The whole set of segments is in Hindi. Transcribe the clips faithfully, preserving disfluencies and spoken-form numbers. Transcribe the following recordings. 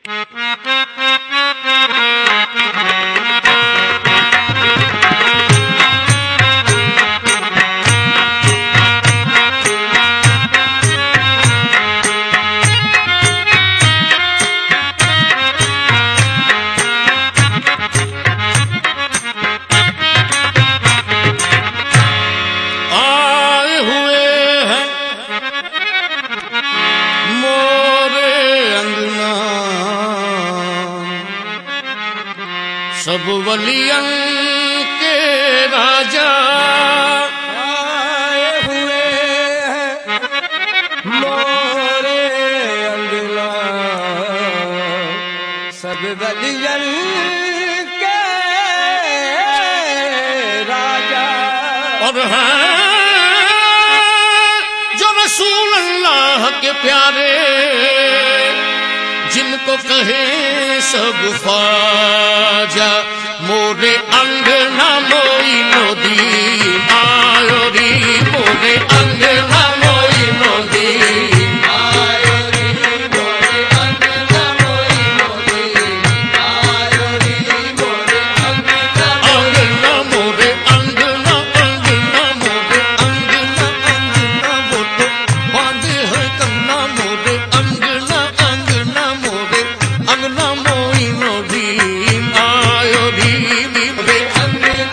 सब वलियन के राजा आए हुए हैं मोरे अंगना, सब वलियन के राजा। और हैं जो रसूल अल्लाह के प्यारे, जिनको कहे सब ख्वाजा। मोरे अंगना मोई नदी आयो री, मोरे अंगना मोई नदी आयो री, मोरे अंगना मोई नदी आयो री, मोरे अंगना अंगना मोरे अंगना अंगना मोरे अंगना अंगना वो तो बांधे है कंगना। मोरे अंगना अंगना मोरे अंगना मोई नदी आयो री, मोरे अंगना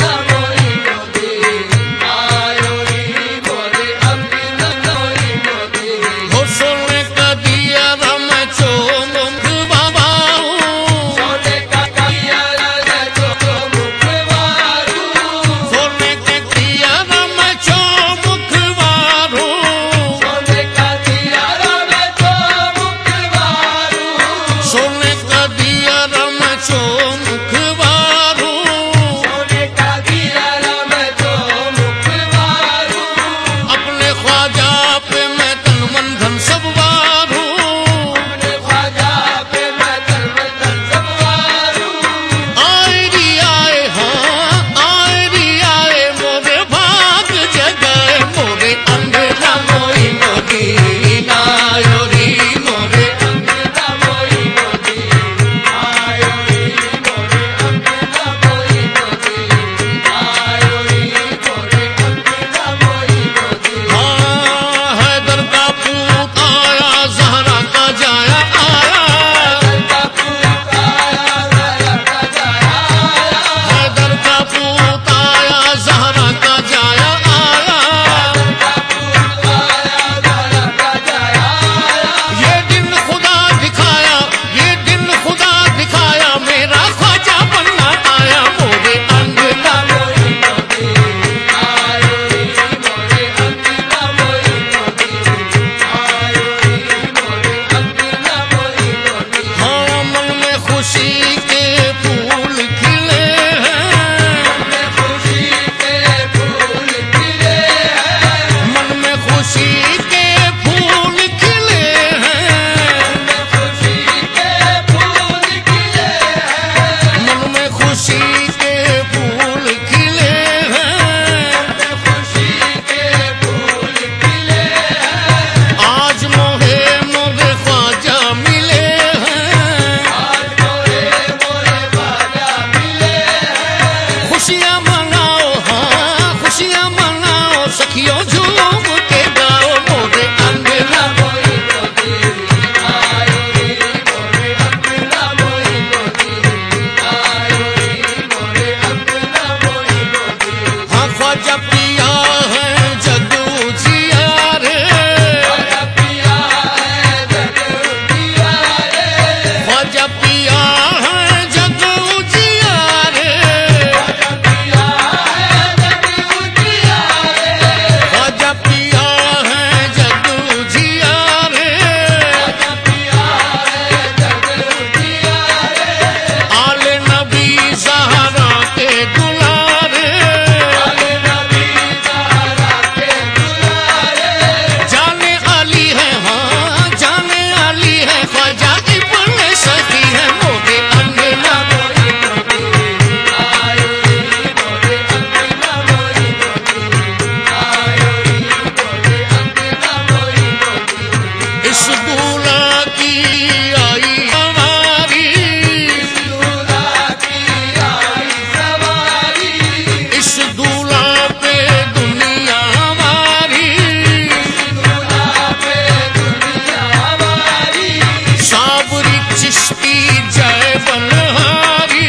की जय बलहारी,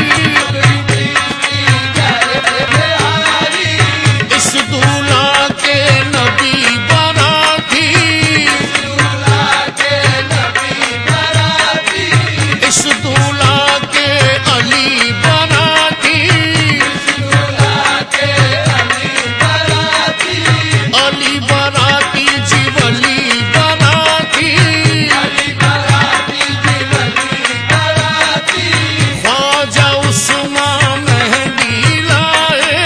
इस दूल्हा के नबी बाराती, इस दूल्हा के अली बाराती, अली बाराती जीवली बाराती, ख्वाजा उस्मान मेहंदी लाए,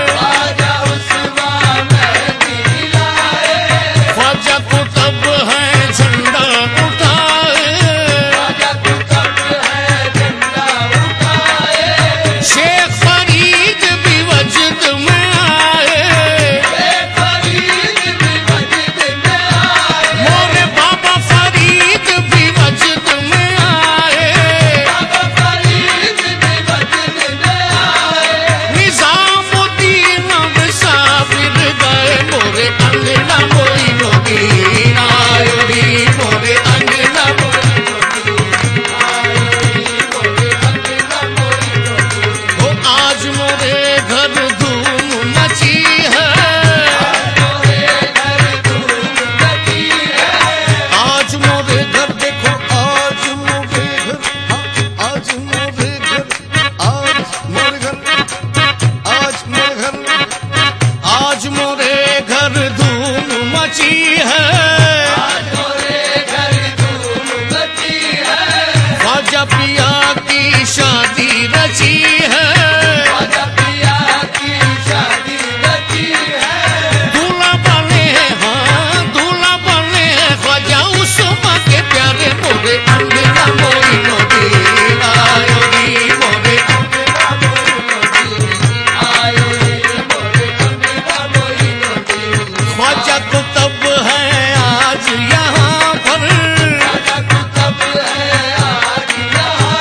ख्वाजा कुतुब है झंडा उठाए, शेख फरीद भी वजद में आए, मोरे बाबा फरीद भी वजद में आए, निजामुद्दीन मुसाफिर गए, मोरे अंगना मोइनुद्दीन आयो री, मोरे अंगना ओ आज मोरे घर धूम मची है, आज मोरे घर देखो, आज मोरे घर, हाँ, आज मोरे घर, आज मोरे घर, आज मोरे घर, आज मोरे घर धूम मची है, ख्वाजा पिया की शादी रची है, दूल्हा बने हैं, हाँ दूल्हा बने हैं ख्वाजा उस्मा के प्यारे, मोरे अंगना मोइनुद्दीन आयो री, मोरे ख्वाजा कुतुब है आज यहाँ पर,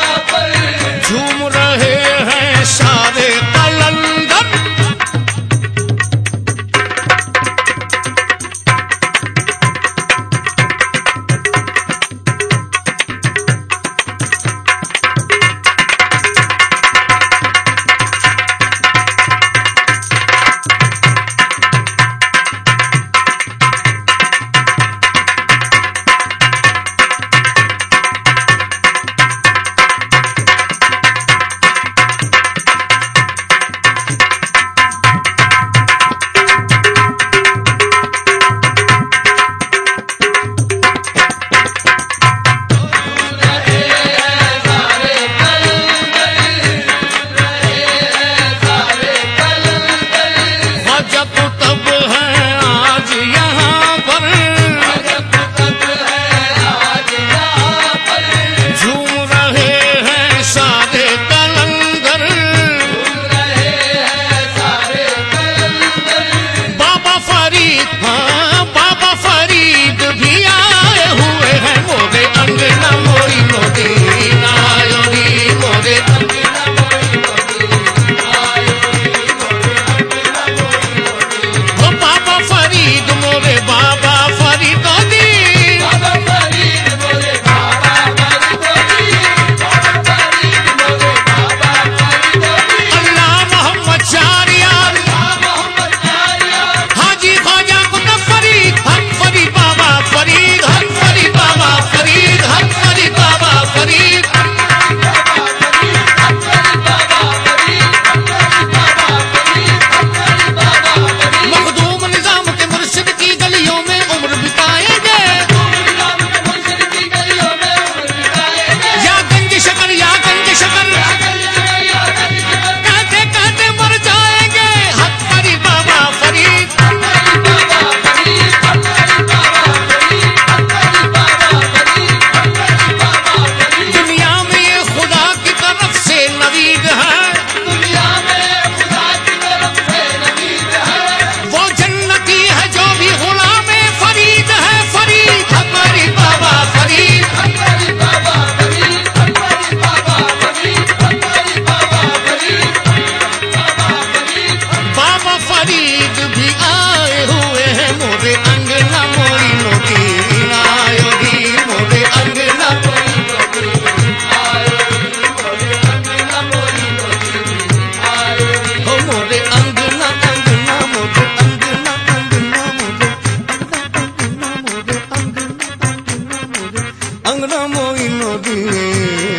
में